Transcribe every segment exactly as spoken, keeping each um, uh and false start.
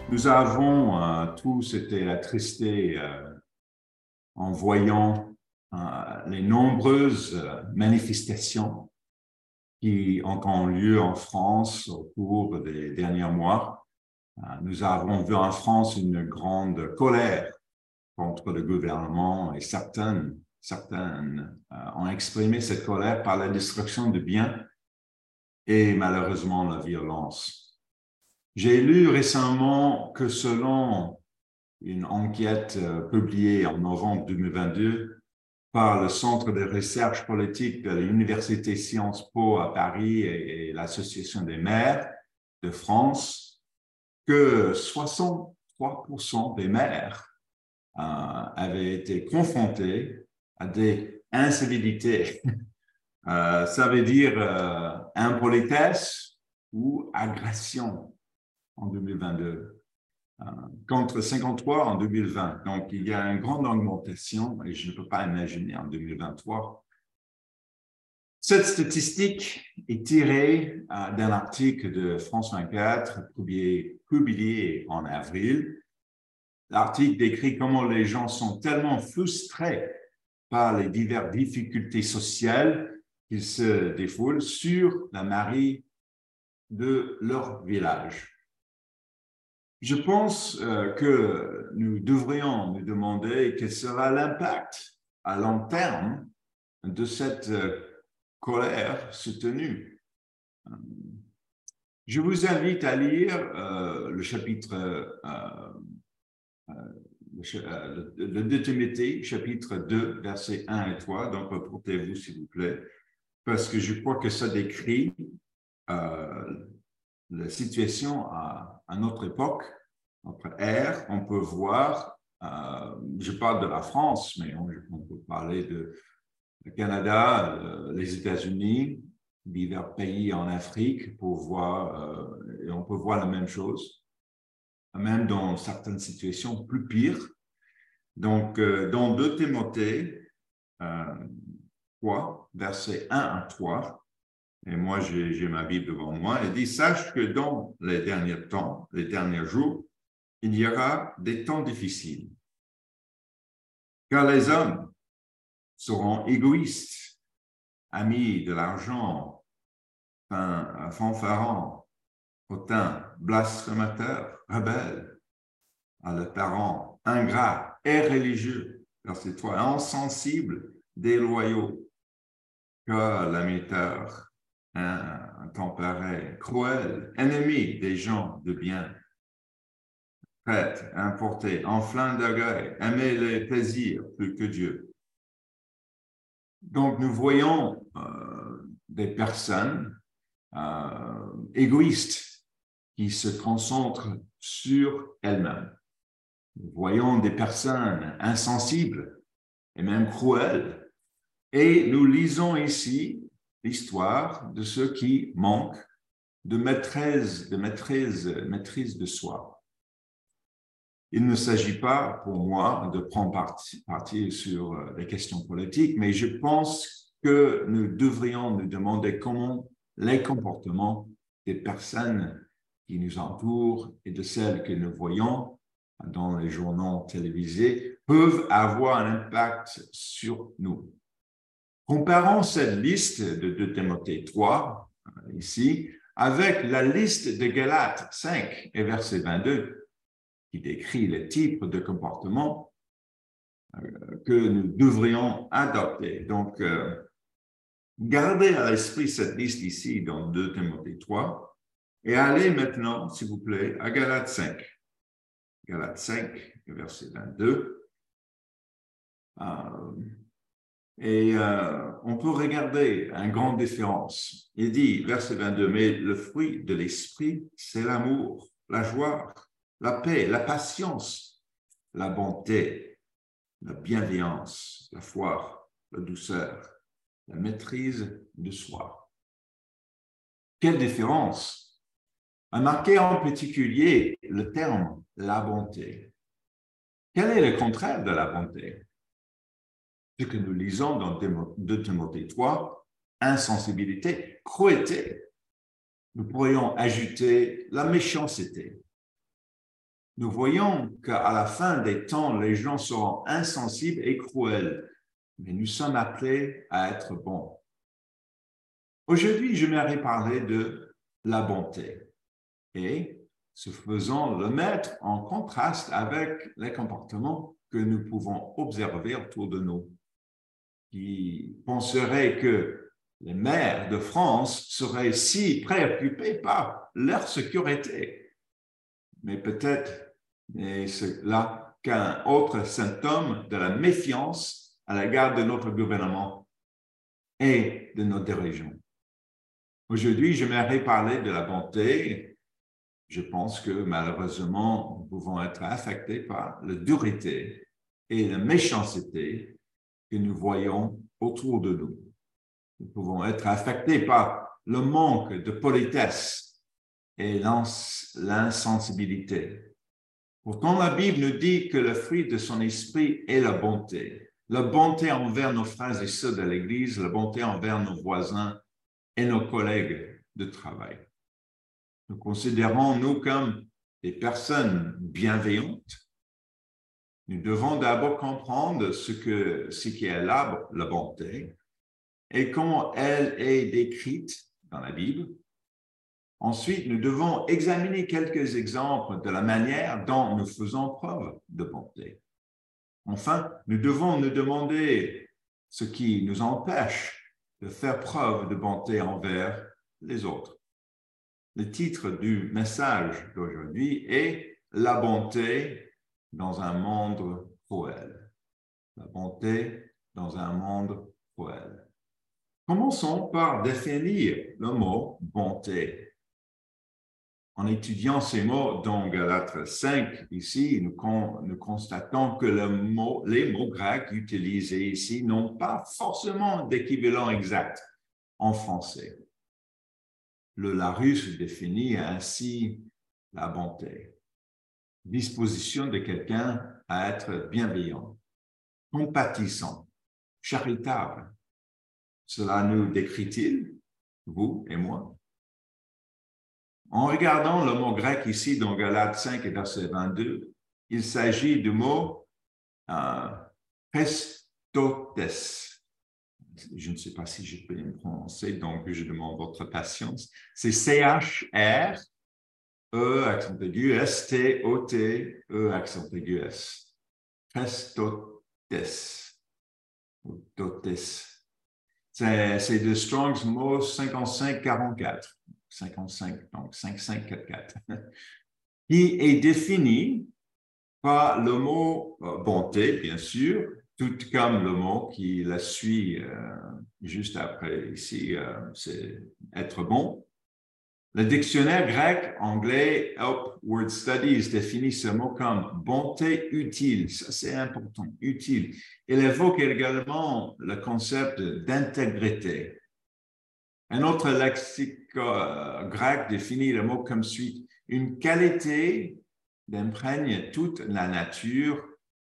Nous avons euh, tous été attristés euh, en voyant euh, les nombreuses euh, manifestations qui ont eu lieu en France au cours des derniers mois. Euh, nous avons vu en France une grande colère contre le gouvernement et certaines, certaines euh, ont exprimé cette colère par la destruction de biens et malheureusement la violence. J'ai lu récemment que selon une enquête euh, publiée en novembre deux mille vingt-deux par le Centre de recherche politique de l'Université Sciences Po à Paris et, et l'Association des maires de France, que soixante-trois pour cent des maires euh, avaient été confrontés à des incivilités. Euh, ça veut dire euh, impolitesse ou agression en deux mille vingt-deux. Contre cinquante-trois en deux mille vingt. Donc, il y a une grande augmentation et je ne peux pas imaginer en deux mille vingt-trois. Cette statistique est tirée euh, d'un article de France vingt-quatre publié, publié en avril. L'article décrit comment les gens sont tellement frustrés par les diverses difficultés sociales qu'ils se défoulent sur la mairie de leur village. Je pense euh, que nous devrions nous demander quel sera l'impact à long terme de cette euh, colère soutenue. Je vous invite à lire euh, le chapitre, euh, euh, le, le deux Timothée, chapitre deux, versets un et trois. Donc, reportez-vous, s'il vous plaît, parce que je crois que ça décrit euh, la situation à, à notre époque. Notre ère, on peut voir, euh, je parle de la France, mais on, on peut parler de le Canada, euh, les États-Unis, divers pays en Afrique pour voir, euh, et on peut voir la même chose, même dans certaines situations plus pires. Donc, euh, dans deux Timothée euh, trois, versets un à trois, et moi j'ai ma Bible devant moi, il dit « Sache que dans les derniers temps, les derniers jours, il y aura des temps difficiles, car les hommes seront égoïstes, amis de l'argent, fanfarons, hautains, blasphémateurs, rebelles, à leurs parents, ingrats et religieux, verset trois, insensibles, déloyaux, car l'amiteur, intempéré, cruel, ennemi des gens de bien, prête, importée, enflant d'orgueil, aimer les plaisirs plus que Dieu. » Donc, nous voyons euh, des personnes euh, égoïstes qui se concentrent sur elles-mêmes. Nous voyons des personnes insensibles et même cruelles. Et nous lisons ici l'histoire de ceux qui manquent de maîtrise, de maîtrise, maîtrise de soi. Il ne s'agit pas pour moi de prendre parti, parti sur les questions politiques, mais je pense que nous devrions nous demander comment les comportements des personnes qui nous entourent et de celles que nous voyons dans les journaux télévisés peuvent avoir un impact sur nous. Comparons cette liste de deux Timothée trois, ici, avec la liste de Galates cinq et verset vingt-deux, qui décrit le type de comportement que nous devrions adopter. Donc, euh, gardez à l'esprit cette liste ici dans deux Timothée trois et allez maintenant, s'il vous plaît, à Galates cinq. Galates cinq, verset vingt-deux. Euh, et euh, on peut regarder une grande différence. Il dit, verset vingt-deux, mais le fruit de l'esprit, c'est l'amour, la joie, la paix, la patience, la bonté, la bienveillance, la foi, la douceur, la maîtrise de soi. Quelle différence! A marqué en particulier le terme la bonté. Quel est le contraire de la bonté? Ce que nous lisons dans deux Timothée trois, insensibilité, cruauté. Nous pourrions ajouter la méchanceté. Nous voyons qu'à la fin des temps, les gens seront insensibles et cruels, mais nous sommes appelés à être bons. Aujourd'hui, j'aimerais parler de la bonté et, ce faisant, le mettre en contraste avec les comportements que nous pouvons observer autour de nous, qui penseraient que les maires de France seraient si préoccupés par leur sécurité. Mais peut-être est là qu'un autre symptôme de la méfiance à l'égard de notre gouvernement et de nos dirigeants. Aujourd'hui, j'aimerais parler de la bonté. Je pense que malheureusement, nous pouvons être affectés par la dureté et la méchanceté que nous voyons autour de nous. Nous pouvons être affectés par le manque de politesse et l'insensibilité. Pourtant, la Bible nous dit que le fruit de son esprit est la bonté. La bonté envers nos frères et sœurs de l'Église, la bonté envers nos voisins et nos collègues de travail. Nous considérons nous comme des personnes bienveillantes. Nous devons d'abord comprendre ce que ce qui est la, la bonté et comment elle est décrite dans la Bible. Ensuite, nous devons examiner quelques exemples de la manière dont nous faisons preuve de bonté. Enfin, nous devons nous demander ce qui nous empêche de faire preuve de bonté envers les autres. Le titre du message d'aujourd'hui est « La bonté dans un monde cruel ». La bonté dans un monde cruel. Commençons par définir le mot « bonté ». En étudiant ces mots dans Galates cinq, ici, nous, con, nous constatons que le mot, les mots grecs utilisés ici n'ont pas forcément d'équivalent exact en français. Le Larousse définit ainsi la bonté. Disposition de quelqu'un à être bienveillant, compatissant, charitable. Cela nous décrit-il, vous et moi? En regardant le mot grec ici dans Galates cinq et verset vingt-deux, il s'agit du mot euh, Christotes. Je ne sais pas si je peux le prononcer, donc je demande votre patience. C'est C H R E accent aigu S T O T E accent aigu S. Christotes. C'est de Strong's mot cinquante-cinq quarante-quatre. cinquante-cinq, donc cinq cinq quatre quatre, qui est défini par le mot euh, bonté, bien sûr, tout comme le mot qui la suit euh, juste après ici, euh, c'est être bon. Le dictionnaire grec-anglais Help Word Studies définit ce mot comme bonté utile. Ça, c'est important, utile. Il évoque également le concept d'intégrité. Un autre lexique euh, grec définit le mot comme suit: une qualité d'imprègne toute la nature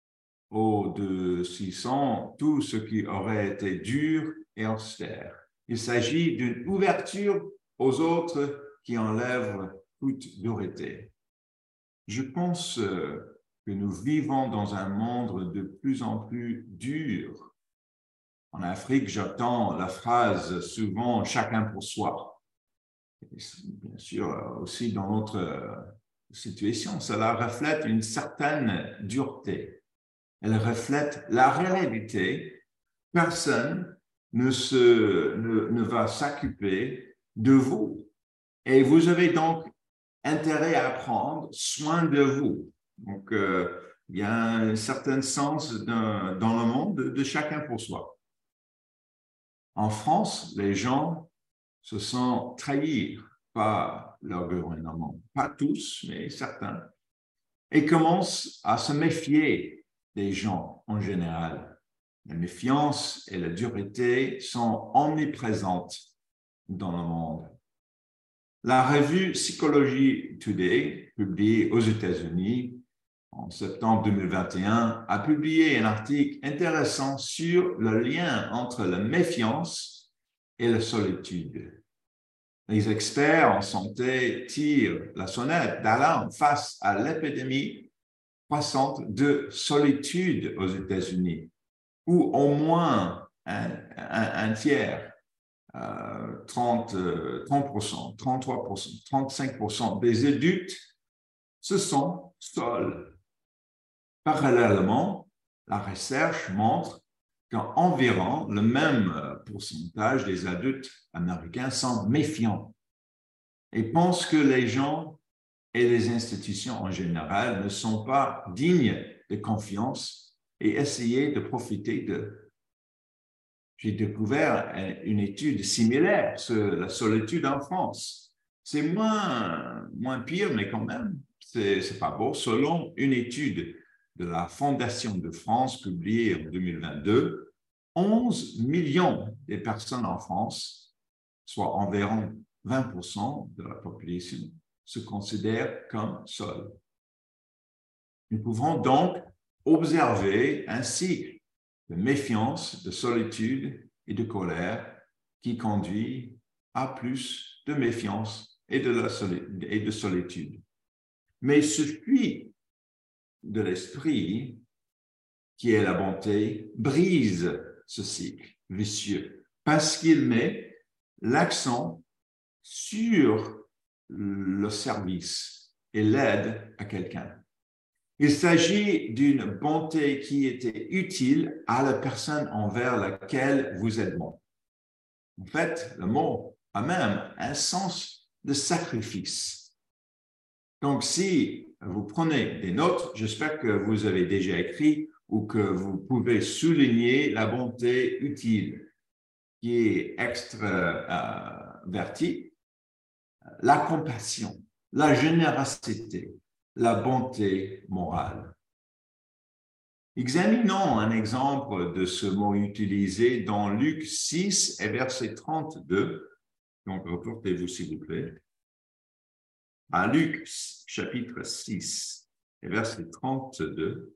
au-dessus tout ce qui aurait été dur et austère. Il s'agit d'une ouverture aux autres qui enlève toute dureté. Je pense euh, que nous vivons dans un monde de plus en plus dur. En Afrique, j'entends la phrase souvent « chacun pour soi ». Bien sûr, aussi dans notre situation, cela reflète une certaine dureté. Elle reflète la réalité. Personne ne, se, ne, ne va s'occuper de vous. Et vous avez donc intérêt à prendre soin de vous. Donc, euh, il y a un certain sens dans, dans le monde de, de chacun pour soi. En France, les gens se sentent trahis par leur gouvernement. Pas tous, mais certains. Et commencent à se méfier des gens en général. La méfiance et la dureté sont omniprésentes dans le monde. La revue Psychology Today, publiée aux États-Unis en septembre deux mille vingt et un, a publié un article intéressant sur le lien entre la méfiance et la solitude. Les experts en santé tirent la sonnette d'alarme face à l'épidémie croissante de solitude aux États-Unis, où au moins un, un, un tiers, euh, trente, trente pour cent, trente-trois pour cent, trente-cinq pour cent des adultes se sentent seuls. Parallèlement, la recherche montre qu'environ le même pourcentage des adultes américains sont méfiants et pensent que les gens et les institutions en général ne sont pas dignes de confiance et essayer de profiter d'eux. J'ai découvert une étude similaire sur la solitude en France. C'est moins, moins pire, mais quand même, c'est, c'est pas beau. Selon une étude de la Fondation de France publiée en deux mille vingt-deux, onze millions de personnes en France, soit environ vingt pour cent de la population, se considèrent comme seuls. Nous pouvons donc observer un cycle de méfiance, de solitude et de colère qui conduit à plus de méfiance et de, la soli- et de solitude. Mais ce fruit de l'esprit, qui est la bonté, brise ce cycle vicieux parce qu'il met l'accent sur le service et l'aide à quelqu'un. Il s'agit d'une bonté qui était utile à la personne envers laquelle vous êtes bon. En fait, le mot a même un sens de sacrifice. Donc, si vous prenez des notes, j'espère que vous avez déjà écrit ou que vous pouvez souligner la bonté utile qui est extravertie, la compassion, la générosité, la bonté morale. Examinons un exemple de ce mot utilisé dans Luc six et verset trente-deux. Donc, reportez-vous s'il vous plaît. À Luc chapitre six et verset trente-deux.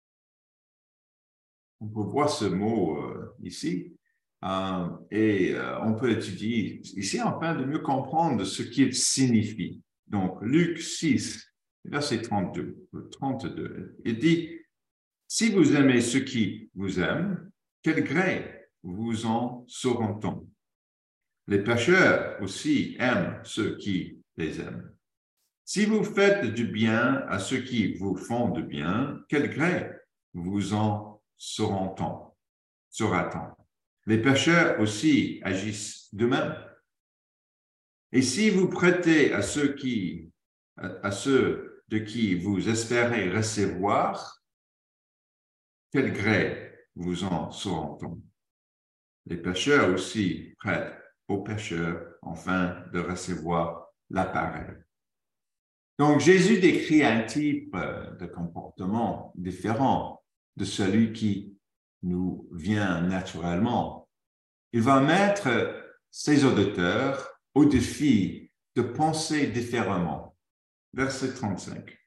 On peut voir ce mot euh, ici euh, et euh, on peut étudier ici afin de mieux comprendre ce qu'il signifie. Donc, Luc six, verset trente-deux, trente-deux, il dit « Si vous aimez ceux qui vous aiment, quel gré vous en sauront-on? Les pécheurs aussi aiment ceux qui les aiment. Si vous faites du bien à ceux qui vous font du bien, quel gré vous en sauront-on? Saura-t-on? Les pécheurs aussi agissent de même. Et si vous prêtez à ceux qui, à ceux de qui vous espérez recevoir, quel gré vous en sauront-on? Les pécheurs aussi prêtent aux pécheurs afin de recevoir l'appareil. Donc, Jésus décrit un type de comportement différent de celui qui nous vient naturellement. Il va mettre ses auditeurs au défi de penser différemment. Verset trente-cinq.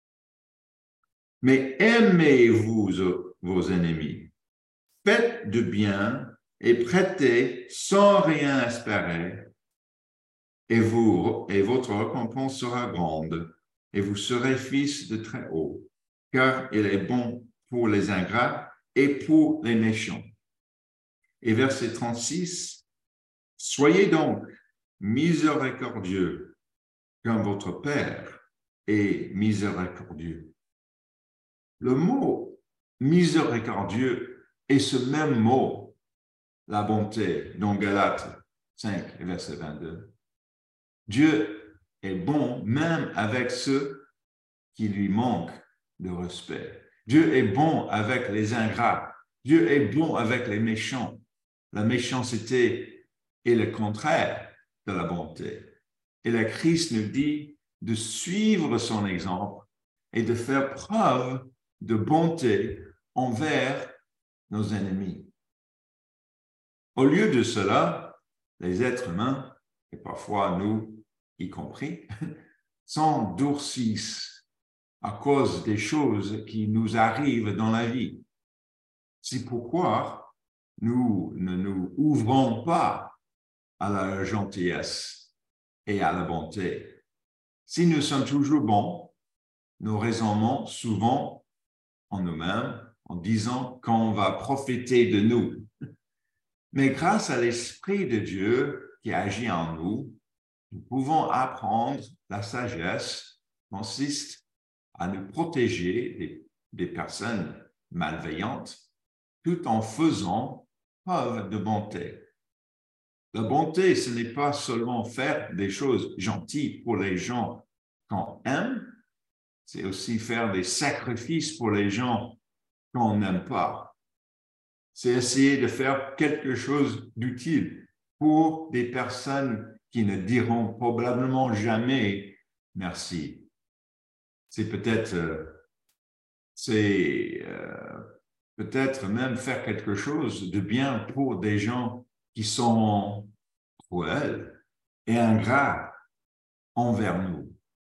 Mais aimez-vous vos ennemis, faites du bien et prêtez sans rien espérer, et, vous, et votre récompense sera grande, et vous serez fils de très haut, car il est bon pour les ingrats et pour les méchants. Et verset trente-six, soyez donc miséricordieux, comme votre Père est miséricordieux. Le mot miséricordieux est ce même mot, la bonté, dans Galates cinq, verset vingt-deux. Dieu est bon même avec ceux qui lui manquent de respect. Dieu est bon avec les ingrats. Dieu est bon avec les méchants. La méchanceté est le contraire de la bonté. Et le Christ nous dit de suivre son exemple et de faire preuve de bonté envers nos ennemis. Au lieu de cela, les êtres humains, et parfois nous y compris, s'endurcissent à cause des choses qui nous arrivent dans la vie. C'est pourquoi nous ne nous ouvrons pas à la gentillesse et à la bonté. Si nous sommes toujours bons, nous raisonnons souvent en nous-mêmes en disant qu'on va profiter de nous. Mais grâce à l'Esprit de Dieu qui agit en nous, nous pouvons apprendre la sagesse qui consiste à nous protéger des, des personnes malveillantes tout en faisant preuve de bonté. La bonté, ce n'est pas seulement faire des choses gentilles pour les gens qu'on aime, c'est aussi faire des sacrifices pour les gens qu'on n'aime pas. C'est essayer de faire quelque chose d'utile pour des personnes qui ne diront probablement jamais merci. C'est peut-être, euh, c'est euh, peut-être même faire quelque chose de bien pour des gens qui sont cruels et ingrats envers nous.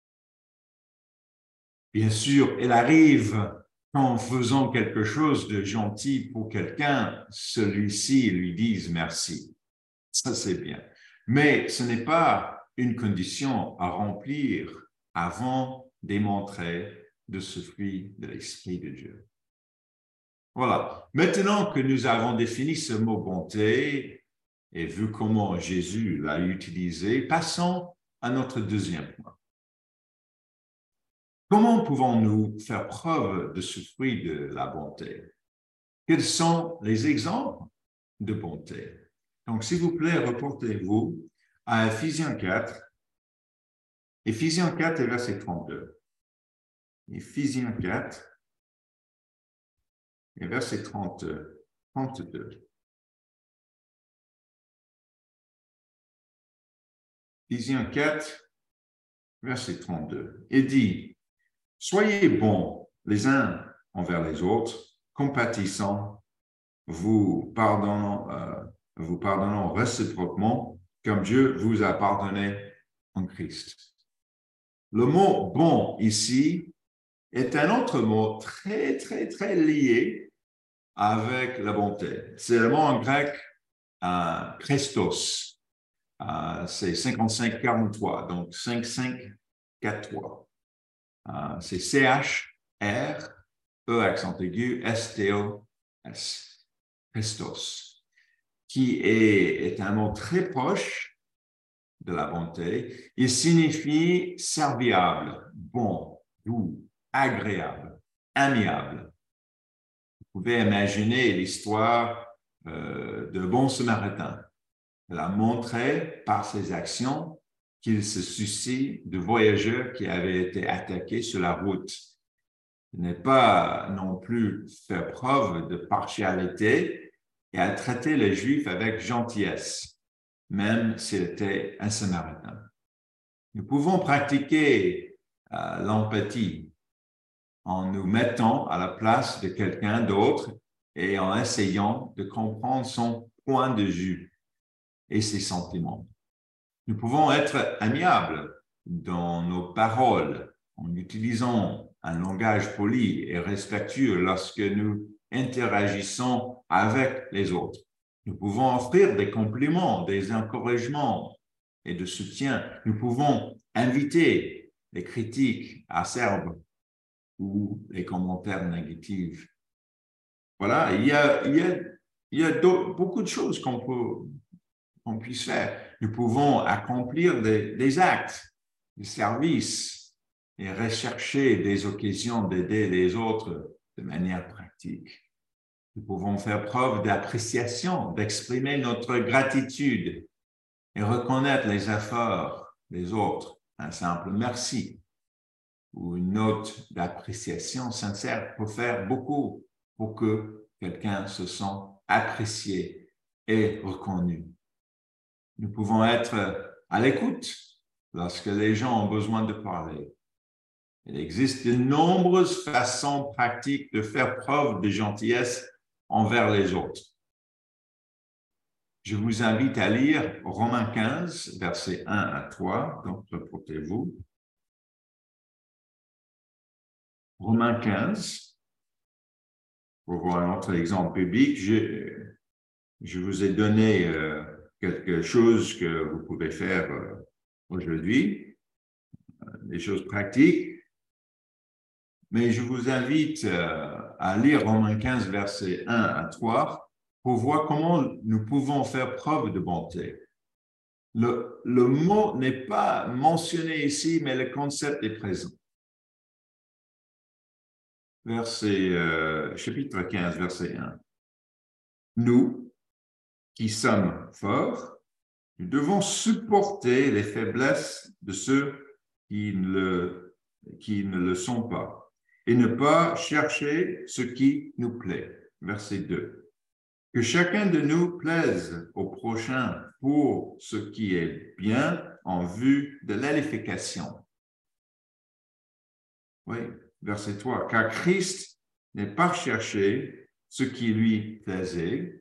Bien sûr, il arrive qu'en faisant quelque chose de gentil pour quelqu'un, celui-ci lui dise merci. Ça, c'est bien. Mais ce n'est pas une condition à remplir avant de démontrer de ce fruit de l'Esprit de Dieu. Voilà. Maintenant que nous avons défini ce mot bonté et vu comment Jésus l'a utilisé, passons à notre deuxième point. Comment pouvons-nous faire preuve de ce fruit de la bonté? Quels sont les exemples de bonté? Donc, s'il vous plaît, reportez-vous à Éphésiens quatre. Éphésiens quatre et verset trente-deux. Éphésiens quatre et verset trente, trente-deux. Éphésiens quatre, verset trente-deux. Il dit, « Soyez bons les uns envers les autres, compatissants, vous pardonnant, euh, vous pardonnant réciproquement, comme Dieu vous a pardonné en Christ. » Le mot « bon » ici est un autre mot très, très, très lié avec la bonté. C'est le mot en grec euh, « Christos ». Euh, c'est cinquante-cinq quarante-trois, donc cinq cinq quatre trois. Euh, c'est C H R E accent aigu S T O S. Christos, qui est, est un mot très proche de la bonté. Il signifie serviable, bon, doux, agréable, amiable. Vous pouvez imaginer l'histoire euh, de bon Samaritain. Il a montré par ses actions qu'il se soucie de voyageurs qui avaient été attaqués sur la route. Il n'est pas non plus faire preuve de partialité et à traiter les Juifs avec gentillesse, même s'il était un Samaritain. Nous pouvons pratiquer euh, l'empathie en nous mettant à la place de quelqu'un d'autre et en essayant de comprendre son point de vue et ses sentiments. Nous pouvons être amiables dans nos paroles en utilisant un langage poli et respectueux lorsque nous interagissons avec les autres. Nous pouvons offrir des compliments, des encouragements et de soutien. Nous pouvons inviter les critiques acerbes ou les commentaires négatifs. Voilà, il y a, il y a, il y a beaucoup de choses qu'on peut, qu'on puisse faire. Nous pouvons accomplir des, des actes, des services et rechercher des occasions d'aider les autres de manière pratique. Nous pouvons faire preuve d'appréciation, d'exprimer notre gratitude et reconnaître les efforts des autres. Un simple merci ou une note d'appréciation sincère peut faire beaucoup pour que quelqu'un se sente apprécié et reconnu. Nous pouvons être à l'écoute lorsque les gens ont besoin de parler. Il existe de nombreuses façons pratiques de faire preuve de gentillesse envers les autres. Je vous invite à lire Romains quinze, versets un à trois, donc reportez-vous. Romains quinze, pour voir un autre exemple biblique, je, je vous ai donné euh, quelque chose que vous pouvez faire euh, aujourd'hui, des choses pratiques. Mais je vous invite à lire Romains quinze, versets un à trois, pour voir comment nous pouvons faire preuve de bonté. Le, le mot n'est pas mentionné ici, mais le concept est présent. Verset, euh, chapitre quinze, verset un. Nous, qui sommes forts, nous devons supporter les faiblesses de ceux qui ne le, qui ne le sont pas et ne pas chercher ce qui nous plaît. Verset deux. Que chacun de nous plaise au prochain pour ce qui est bien en vue de l'édification. Oui, verset trois. Car Christ n'est pas cherché ce qui lui plaisait,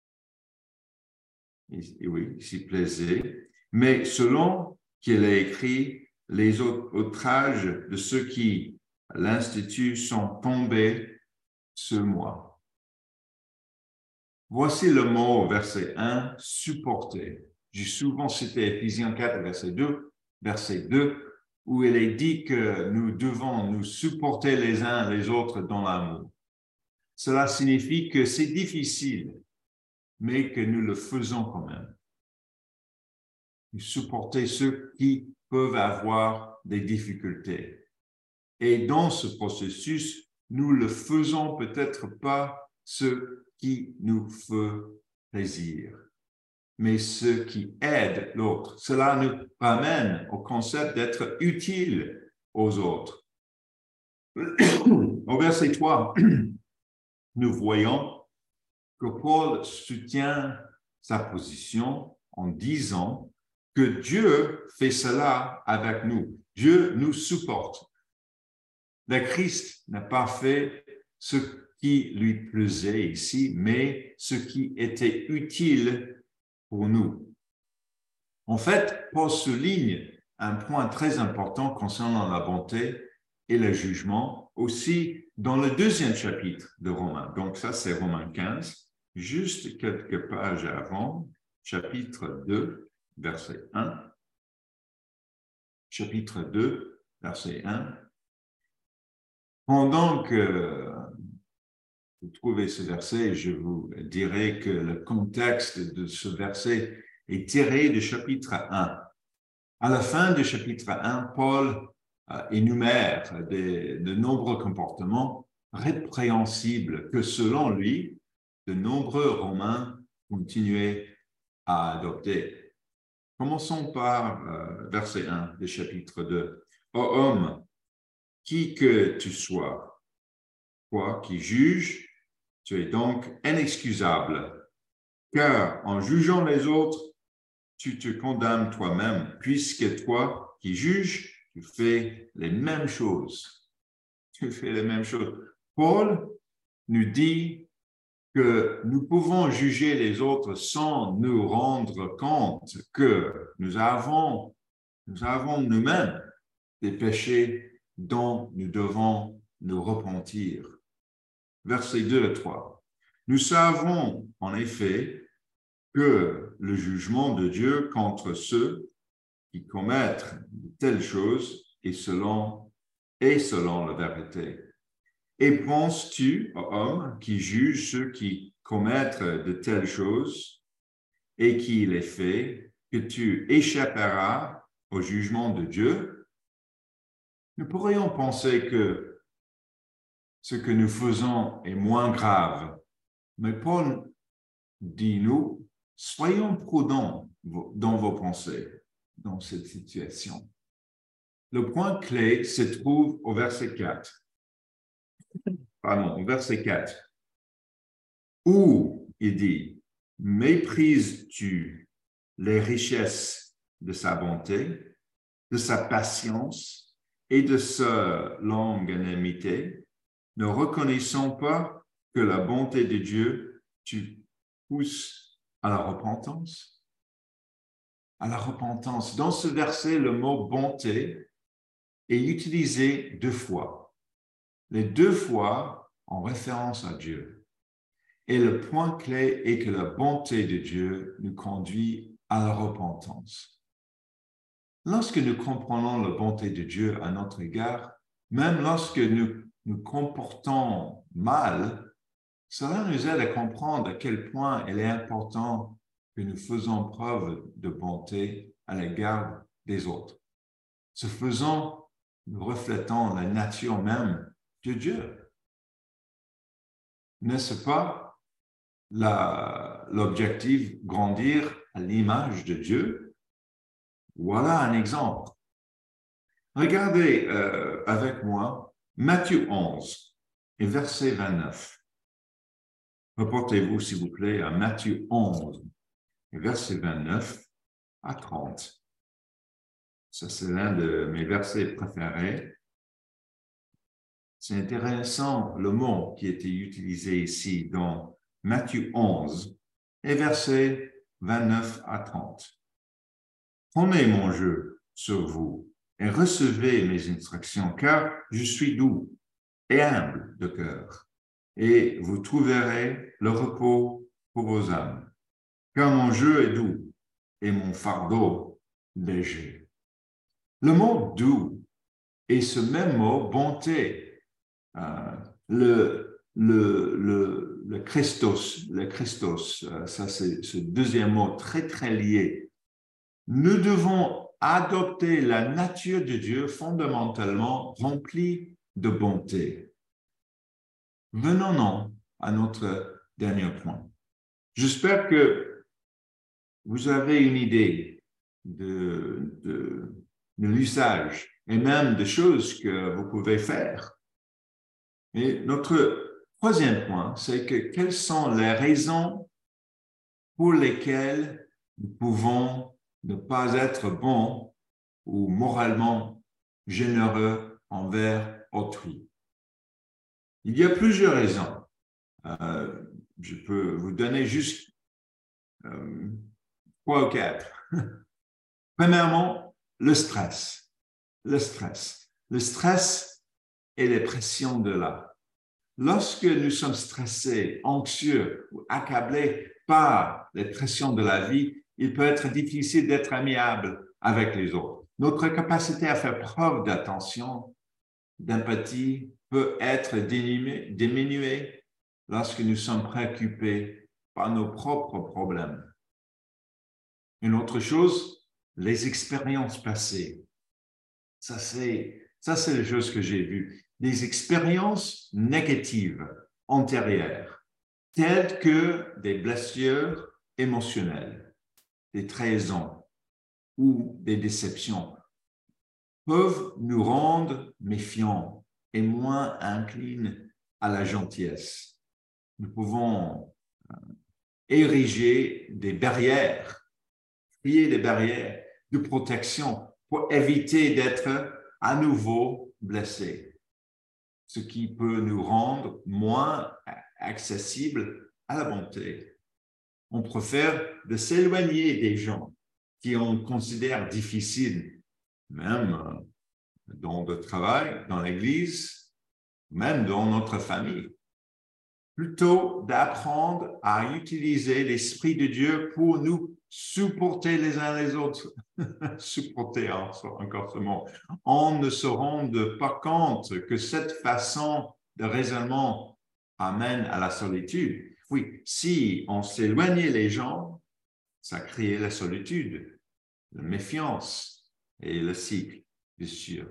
et oui, s'y plaisait, mais selon qu'il est écrit, les outrages de ceux qui l'instituent sont tombés sur moi. Voici le mot, verset un, supporter. J'ai souvent cité Éphésiens quatre, verset deux, verset deux, où il est dit que nous devons nous supporter les uns les autres dans l'amour. Cela signifie que c'est difficile, mais que nous le faisons quand même. Supporter ceux qui peuvent avoir des difficultés. Et dans ce processus, nous le faisons peut-être pas ce qui nous fait plaisir, mais ce qui aide l'autre. Cela nous ramène au concept d'être utile aux autres. Au verset trois, nous voyons que Paul soutient sa position en disant que Dieu fait cela avec nous. Dieu nous supporte. Le Christ n'a pas fait ce qui lui plaisait ici, mais ce qui était utile pour nous. En fait, Paul souligne un point très important concernant la bonté et le jugement, aussi dans le deuxième chapitre de Romains. Donc ça, c'est Romains quinze, juste quelques pages avant, chapitre deux, verset un. Chapitre deux, verset un. Pendant que vous trouvez ce verset, je vous dirai que le contexte de ce verset est tiré du chapitre un. À la fin du chapitre un, Paul euh, énumère des, de nombreux comportements répréhensibles que, selon lui, de nombreux Romains continuaient à adopter. Commençons par euh, verset un du chapitre deux. « Ô homme, qui que tu sois, toi qui juges, tu es donc inexcusable, car en jugeant les autres, tu te condamnes toi-même, puisque toi qui juges, tu fais les mêmes choses. Tu fais les mêmes choses. » Paul nous dit que nous pouvons juger les autres sans nous rendre compte que nous avons, nous avons nous-mêmes des péchés dont nous devons nous repentir. Versets deux et trois. Nous savons en effet que le jugement de Dieu contre ceux qui commettent de telles choses est selon, est selon la vérité. Et penses-tu, homme, qui juge ceux qui commettent de telles choses et qui les fait, que tu échapperas au jugement de Dieu? Nous pourrions penser que ce que nous faisons est moins grave, mais Paul dit nous, soyons prudents dans vos pensées dans cette situation. Le point clé se trouve au verset quatre. Pardon, au verset quatre, où il dit, méprises-tu les richesses de sa bonté, de sa patience et de sa longanimité, ne reconnaissons pas que la bonté de Dieu tu pousses à la repentance? À la repentance. Dans ce verset, le mot bonté est utilisé deux fois. Les deux fois en référence à Dieu. Et le point clé est que la bonté de Dieu nous conduit à la repentance. lorsque nous comprenons la bonté de Dieu à notre égard, même lorsque nous nous comportons mal, cela nous aide à comprendre à quel point il est important que nous faisons preuve de bonté à l'égard des autres. Ce faisant, nous reflétons la nature même de Dieu. N'est-ce pas l'objectif, grandir à l'image de Dieu? Voilà un exemple. Regardez euh, avec moi Matthieu onze et verset vingt-neuf. Reportez-vous, s'il vous plaît, à Matthieu onze et verset vingt-neuf à trente. Ça, c'est l'un de mes versets préférés. C'est intéressant le mot qui a été utilisé ici dans Matthieu onze et versets vingt-neuf à trente. Prenez mon jeu sur vous et recevez mes instructions, car je suis doux et humble de cœur, et vous trouverez le repos pour vos âmes. Car mon jeu est doux et mon fardeau léger. Le mot doux et ce même mot bonté, euh, le, le, le, le Christos, le Christos, euh, ça c'est ce deuxième mot très très lié. Nous devons adopter la nature de Dieu fondamentalement remplie de bonté. Venons-en à notre dernier point. J'espère que vous avez une idée de, de, de l'usage et même des choses que vous pouvez faire. Et notre troisième point, c'est que quelles sont les raisons pour lesquelles nous pouvons ne pas être bons ou moralement généreux envers autrui. Il y a plusieurs raisons. Euh, je peux vous donner juste euh, trois ou quatre. Premièrement, le stress. Le stress. Le stress et les pressions de l'âme. Lorsque nous sommes stressés, anxieux ou accablés par les pressions de la vie, il peut être difficile d'être amiable avec les autres. Notre capacité à faire preuve d'attention, d'empathie peut être diminuée lorsque nous sommes préoccupés par nos propres problèmes. Une autre chose, les expériences passées. Ça, c'est, ça, c'est les choses que j'ai vues. Des expériences négatives antérieures, telles que des blessures émotionnelles, des trahisons ou des déceptions, peuvent nous rendre méfiants et moins inclines à la gentillesse. Nous pouvons ériger des barrières, créer des barrières de protection pour éviter d'être à nouveau blessés, ce qui peut nous rendre moins accessibles à la bonté. On préfère de s'éloigner des gens qui on considère difficiles, même dans le travail, dans l'Église, même dans notre famille, plutôt d'apprendre à utiliser l'Esprit de Dieu pour nous supporter les uns les autres. Supporter, encore ce mot. On ne se rend pas compte que cette façon de raisonnement amène à la solitude. Oui, si on s'éloignait les gens, ça créait la solitude, la méfiance et le cycle, bien sûr.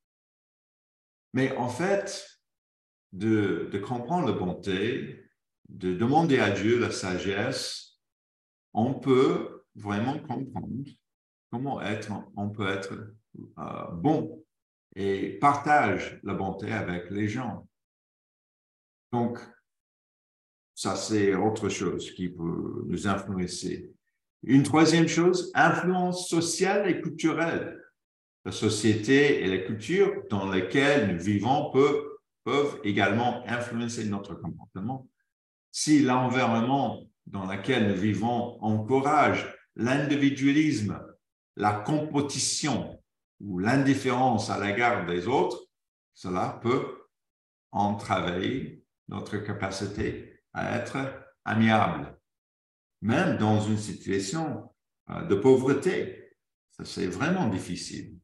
Mais en fait, de, de comprendre la bonté, de demander à Dieu la sagesse, on peut vraiment comprendre comment être, on peut être euh, bon et partage la bonté avec les gens. Donc, ça, c'est autre chose qui peut nous influencer. Une troisième chose, influence sociale et culturelle. La société et la culture dans lesquelles nous vivons peuvent, peuvent également influencer notre comportement. Si l'environnement dans lequel nous vivons encourage l'individualisme, la compétition ou l'indifférence à l'égard des autres, cela peut entraver notre capacité à être amiable, même dans une situation de pauvreté. Ça, c'est vraiment difficile.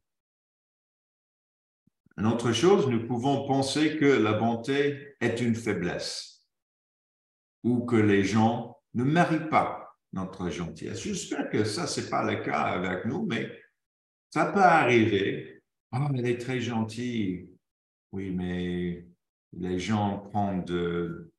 Une autre chose, nous pouvons penser que la bonté est une faiblesse ou que les gens ne méritent pas notre gentillesse. J'espère que ça, ce n'est pas le cas avec nous, mais ça peut arriver. Oh, elle est très gentille. Oui, mais les gens prennent de...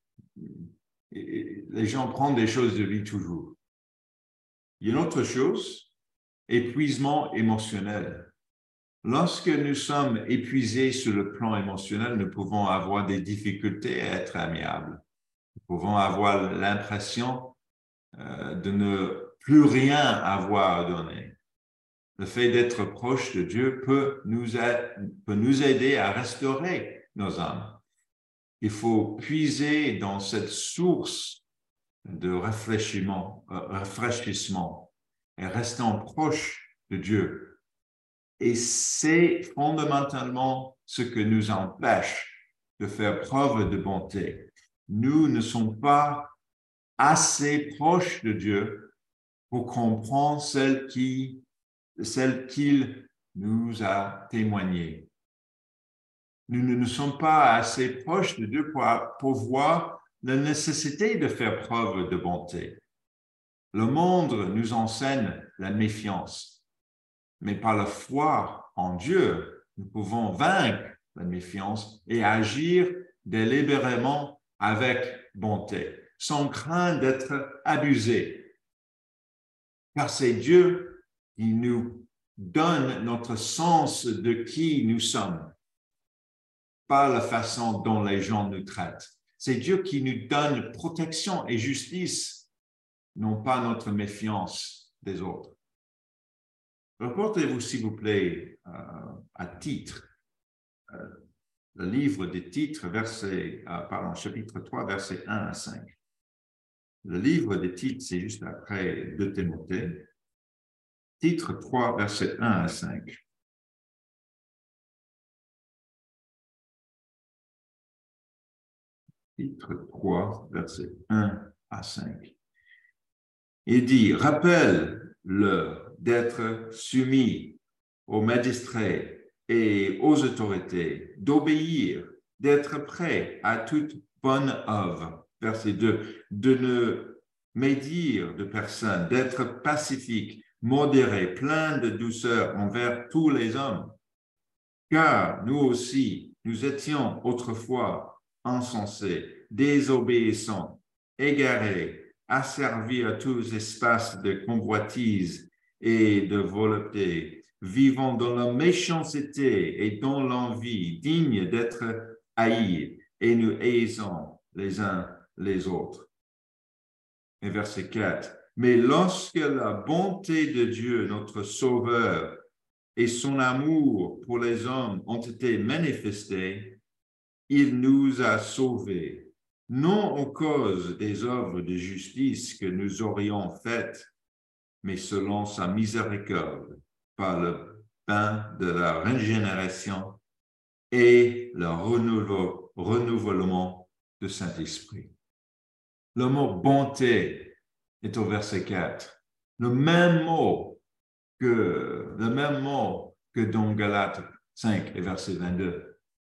les gens prennent des choses de lui toujours. Il y a une autre chose, épuisement émotionnel. Lorsque nous sommes épuisés sur le plan émotionnel, nous pouvons avoir des difficultés à être amiables. Nous pouvons avoir l'impression euh, de ne plus rien avoir à donner. Le fait d'être proche de Dieu peut nous, a, peut nous aider à restaurer nos âmes. Il faut puiser dans cette source de rafraîchissement, euh, rafraîchissement et restant proche de Dieu. Et c'est fondamentalement ce que nous empêche de faire preuve de bonté. Nous ne sommes pas assez proches de Dieu pour comprendre celle qui, celle qu'il nous a témoigné. Nous ne sommes pas assez proches de Dieu pour, pour voir la nécessité de faire preuve de bonté. Le monde nous enseigne la méfiance. Mais par la foi en Dieu, nous pouvons vaincre la méfiance et agir délibérément avec bonté, sans crainte d'être abusés. Car c'est Dieu qui nous donne notre sens de qui nous sommes, pas la façon dont les gens nous traitent. C'est Dieu qui nous donne protection et justice, non pas notre méfiance des autres. Reportez-vous, s'il vous plaît, euh, à titre, euh, le livre des titres, verset, euh, pardon, chapitre trois, versets un à cinq. Le livre des titres, c'est juste après deux Timothée. Titre trois, versets un à cinq. Titre trois, versets un à cinq. Il dit, rappelle-le d'être soumis aux magistrats et aux autorités, d'obéir, d'être prêt à toute bonne œuvre. Verset deux, de ne médire de personne, d'être pacifique, modéré, plein de douceur envers tous les hommes. Car nous aussi, nous étions autrefois insensés, désobéissants, égarés, asservis à tous espaces de convoitise et de volonté, vivant dans la méchanceté et dans l'envie, dignes d'être haïs, et nous haïssons les uns les autres. Et verset quatre. Mais lorsque la bonté de Dieu, notre Sauveur, et son amour pour les hommes ont été manifestés, il nous a sauvés, non en cause des œuvres de justice que nous aurions faites, mais selon sa miséricorde, par le pain de la régénération et le renouvellement du Saint-Esprit. Le mot bonté est au verset quatre. Le même mot que, le même mot que dans Galates cinq et verset vingt-deux.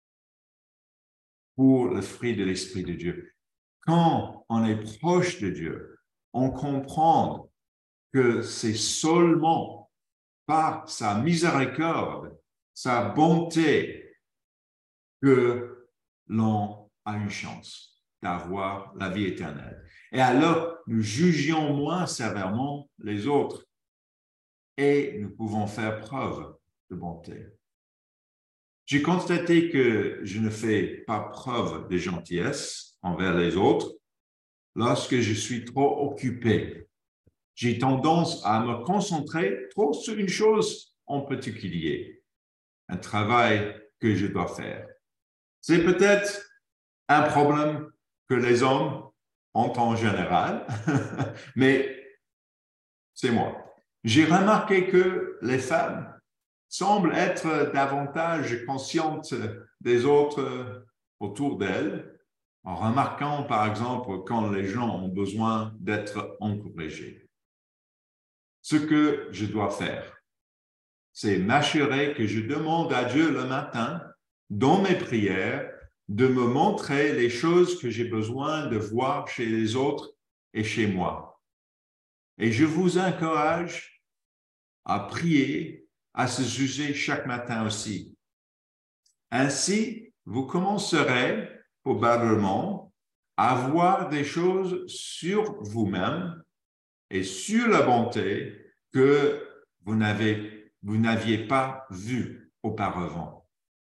Pour le fruit de l'Esprit de Dieu. Quand on est proche de Dieu, on comprend que c'est seulement par sa miséricorde, sa bonté, que l'on a une chance d'avoir la vie éternelle. Et alors, nous jugions moins sévèrement les autres et nous pouvons faire preuve de bonté. J'ai constaté que je ne fais pas preuve de gentillesse envers les autres lorsque je suis trop occupé. J'ai tendance à me concentrer trop sur une chose en particulier, un travail que je dois faire. C'est peut-être un problème que les hommes ont en général, mais c'est moi. J'ai remarqué que les femmes semblent être davantage conscientes des autres autour d'elles, en remarquant, par exemple, quand les gens ont besoin d'être encouragés. Ce que je dois faire, c'est m'assurer que je demande à Dieu le matin, dans mes prières, de me montrer les choses que j'ai besoin de voir chez les autres et chez moi. Et je vous encourage à prier à ce sujet chaque matin aussi. Ainsi, vous commencerez probablement à voir des choses sur vous-même et sur la bonté que vous n'avez, vous n'aviez pas vues auparavant.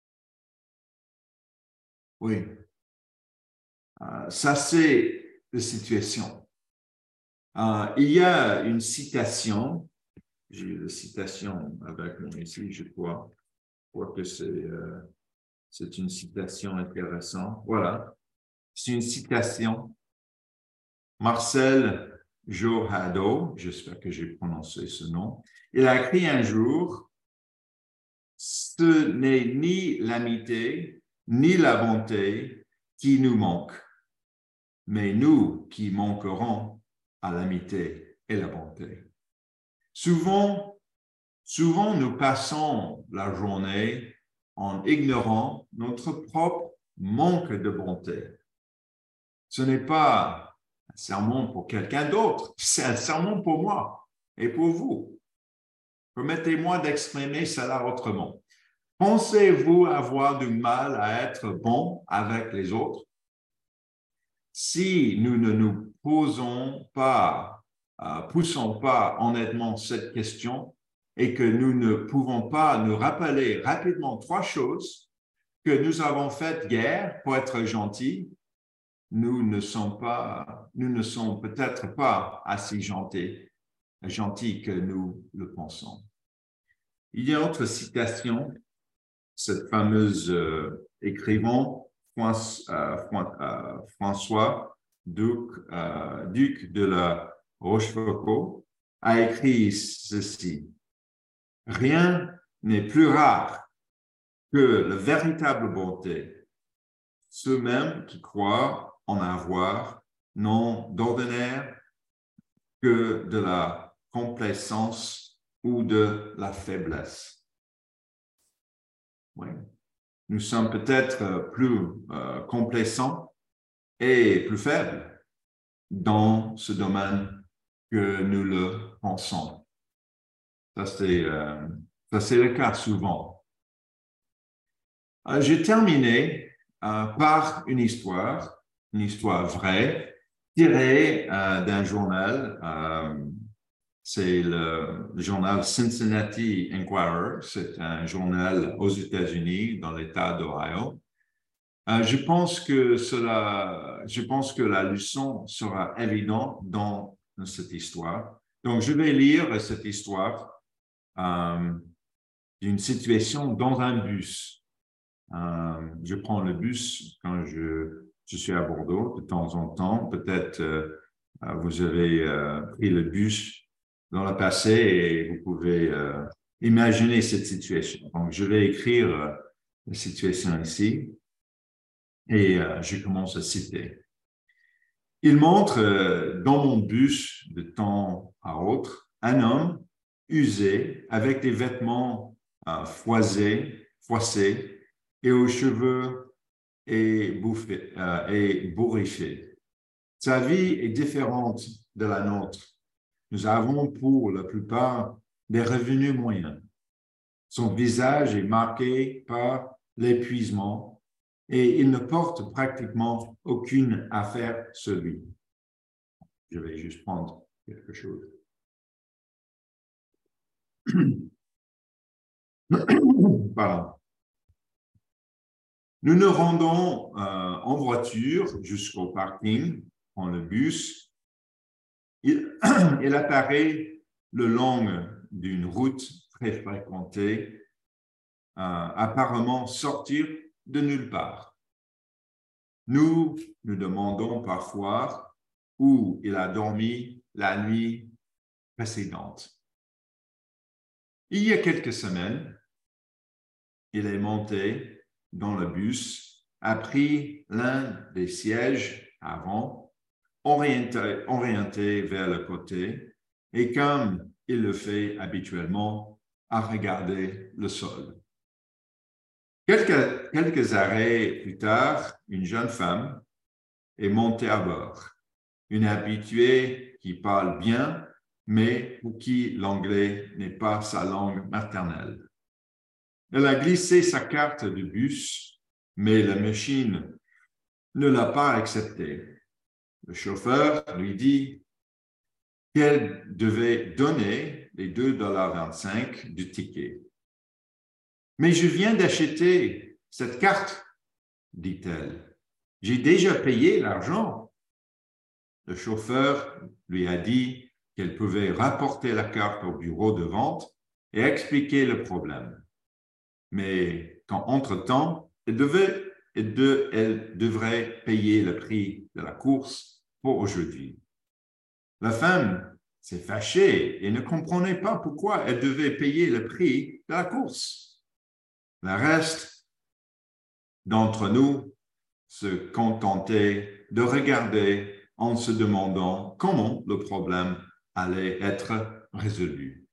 Oui, euh, ça c'est la situation. Euh, il y a une citation, j'ai la citation avec moi ici, je crois, je crois que c'est euh, c'est une citation intéressante. Voilà, c'est une citation. Marcel Johado, j'espère que j'ai prononcé ce nom, il a écrit un jour, « Ce n'est ni l'amitié, ni la bonté qui nous manquent, mais nous qui manquerons à l'amitié et la bonté. » Souvent, souvent, nous passons la journée en ignorant notre propre manque de bonté. Ce n'est pas un sermon pour quelqu'un d'autre, c'est un sermon pour moi et pour vous. Permettez-moi d'exprimer cela autrement. Pensez-vous avoir du mal à être bon avec les autres? Si nous ne nous posons pas, euh, poussons pas honnêtement cette question et que nous ne pouvons pas nous rappeler rapidement trois choses que nous avons faites hier pour être gentils, nous ne sommes pas, nous ne sommes peut-être pas assez gentils, gentils que nous le pensons. Il y a une autre citation, cette fameuse euh, écrivain François, euh, François Duc, euh, Duc de la Rochefoucauld a écrit ceci. « Rien n'est plus rare que la véritable bonté. Ceux-mêmes qui croient en avoir n'ont d'ordinaire que de la complaisance ou de la faiblesse. » Oui. Nous sommes peut-être plus euh, complaisants et plus faibles dans ce domaine que nous le pensons. Ça, c'est euh, ça, c'est le cas souvent. Euh, j'ai terminé euh, par une histoire, une histoire vraie, tirée euh, d'un journal. Euh, c'est le journal Cincinnati Enquirer. C'est un journal aux États-Unis, dans l'État d'Ohio. Euh, je pense que cela, je pense que la leçon sera évidente dans cette histoire. Donc, je vais lire cette histoire euh, d'une situation dans un bus. Euh, je prends le bus quand je, je suis à Bordeaux de temps en temps. Peut-être euh, vous avez euh, pris le bus dans le passé et vous pouvez euh, imaginer cette situation. Donc, je vais écrire euh, la situation ici et euh, je commence à citer. Il montre euh, dans mon bus de temps à autre un homme usé avec des vêtements euh, froissés, froissés et aux cheveux ébouffés, euh, et bourriffés. Sa vie est différente de la nôtre. Nous avons pour la plupart des revenus moyens. Son visage est marqué par l'épuisement et il ne porte pratiquement aucune affaire sur lui. Je vais juste prendre quelque chose. Pardon. Nous nous rendons euh, en voiture jusqu'au parking, prend le bus. Il, il apparaît le long d'une route très fréquentée, euh, apparemment sortir de nulle part. Nous nous demandons parfois où il a dormi la nuit précédente. Il y a quelques semaines, il est monté dans le bus, a pris l'un des sièges avant, orienté, orienté vers le côté, et comme il le fait habituellement, à regarder le sol. Quelques, quelques arrêts plus tard, une jeune femme est montée à bord, une habituée qui parle bien, mais pour qui l'anglais n'est pas sa langue maternelle. Elle a glissé sa carte de bus, mais la machine ne l'a pas acceptée. Le chauffeur lui dit qu'elle devait donner les deux dollars vingt-cinq du ticket. « Mais je viens d'acheter cette carte, dit-elle. J'ai déjà payé l'argent. » Le chauffeur lui a dit qu'elle pouvait rapporter la carte au bureau de vente et expliquer le problème. Mais qu'entre-temps, elle, devait, elle, de, elle devrait payer le prix de la course pour aujourd'hui. La femme s'est fâchée et ne comprenait pas pourquoi elle devait payer le prix de la course. Le reste d'entre nous se contentait de regarder en se demandant comment le problème allait être résolu.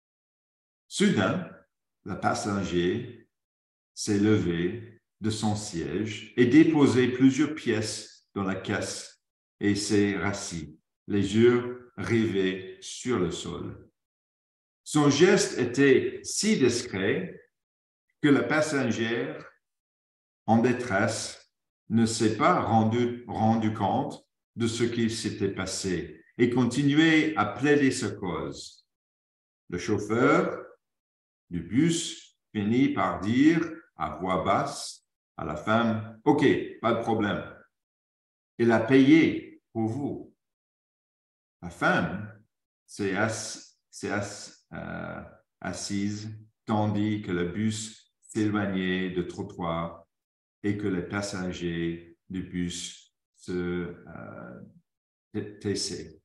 Soudain, le passager s'est levé de son siège et déposé plusieurs pièces dans la caisse et s'est rassis, les yeux rivés sur le sol. Son geste était si discret que la passagère en détresse ne s'est pas rendu, rendu compte de ce qui s'était passé et continuait à plaider sa cause. Le chauffeur du bus finit par dire à voix basse à la femme « Ok, pas de problème. Il a payé pour vous. » La femme s'est ass, ass, euh, assise tandis que le bus s'éloignait du trottoir et que les passagers du bus se euh, taissaient.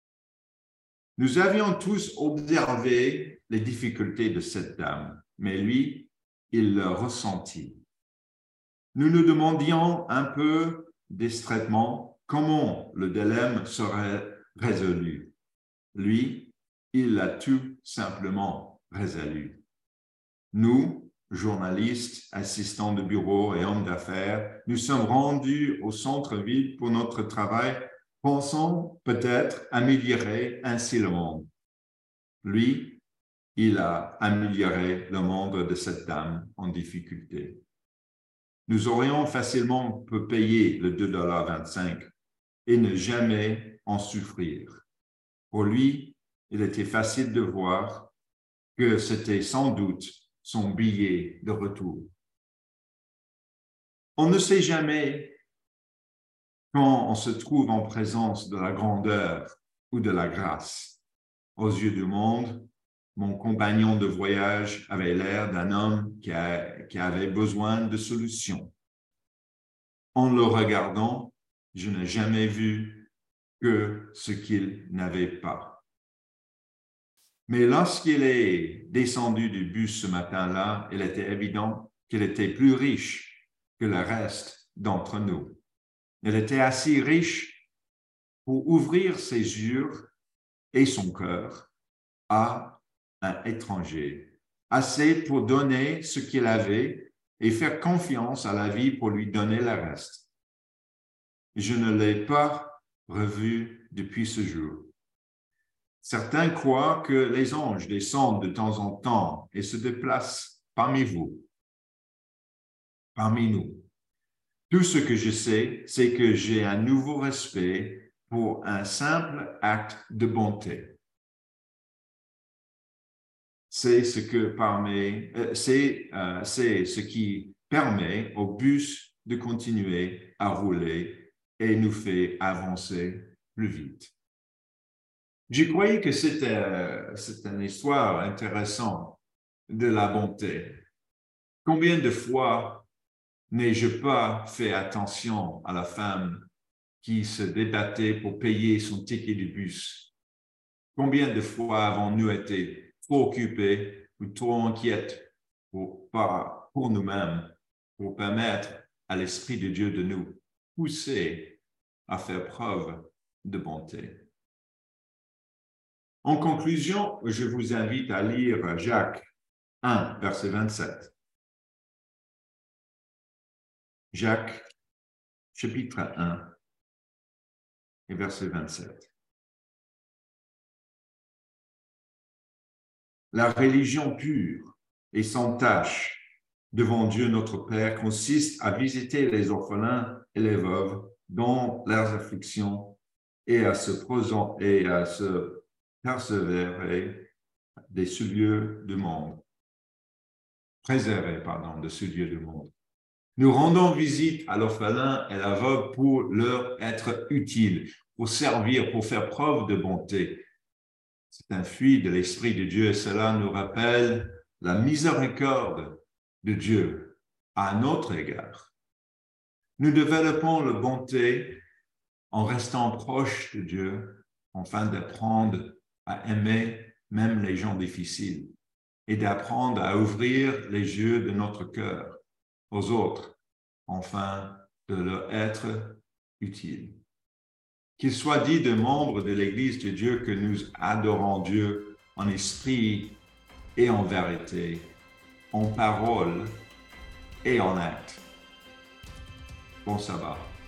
Nous avions tous observé les difficultés de cette dame, mais lui, il le ressentit. Nous nous demandions un peu distraitement comment le dilemme serait résolu. Lui, il l'a tout simplement résolu. Nous, journalistes, assistants de bureau et hommes d'affaires, nous sommes rendus au centre-ville pour notre travail, pensant peut-être améliorer ainsi le monde. Lui, il a amélioré le monde de cette dame en difficulté. Nous aurions facilement pu payer le deux dollars vingt-cinq et ne jamais en souffrir. Pour lui, il était facile de voir que c'était sans doute son billet de retour. On ne sait jamais quand on se trouve en présence de la grandeur ou de la grâce. Aux yeux du monde, mon compagnon de voyage avait l'air d'un homme qui, a, qui avait besoin de solutions. En le regardant, je n'ai jamais vu que ce qu'il n'avait pas. Mais lorsqu'il est descendu du bus ce matin-là, il était évident qu'il était plus riche que le reste d'entre nous. Il était assez riche pour ouvrir ses yeux et son cœur à un étranger, assez pour donner ce qu'il avait et faire confiance à la vie pour lui donner le reste. Je ne l'ai pas revu depuis ce jour. Certains croient que les anges descendent de temps en temps et se déplacent parmi vous, parmi nous. Tout ce que je sais, c'est que j'ai un nouveau respect pour un simple acte de bonté. C'est ce, que permet, euh, c'est, euh, c'est ce qui permet au bus de continuer à rouler et nous fait avancer plus vite. Je croyais que c'était, euh, c'était une histoire intéressante de la bonté. Combien de fois n'ai-je pas fait attention à la femme qui se débattait pour payer son ticket de bus? Combien de fois avons-nous été trop occupés ou trop inquiets pour, pour nous-mêmes, pour permettre à l'Esprit de Dieu de nous pousser à faire preuve de bonté? En conclusion, je vous invite à lire Jacques un, verset vingt-sept. Jacques, chapitre un, et verset vingt-sept. La religion pure et sans tache devant Dieu notre Père consiste à visiter les orphelins et les veuves dans leurs afflictions et à se, et à se persévérer de ce lieu du monde. Préserver, pardon, de ce lieu du monde. Nous rendons visite à l'orphelin et à la veuve pour leur être utiles, pour servir, pour faire preuve de bonté. C'est un fruit de l'Esprit de Dieu et cela nous rappelle la miséricorde de Dieu à notre égard. Nous développons la bonté en restant proches de Dieu, afin d'apprendre à aimer même les gens difficiles et d'apprendre à ouvrir les yeux de notre cœur aux autres, afin de leur être utile. Qu'il soit dit de membres de l'Église de Dieu que nous adorons Dieu en esprit et en vérité, en parole et en acte. Bon sabbat.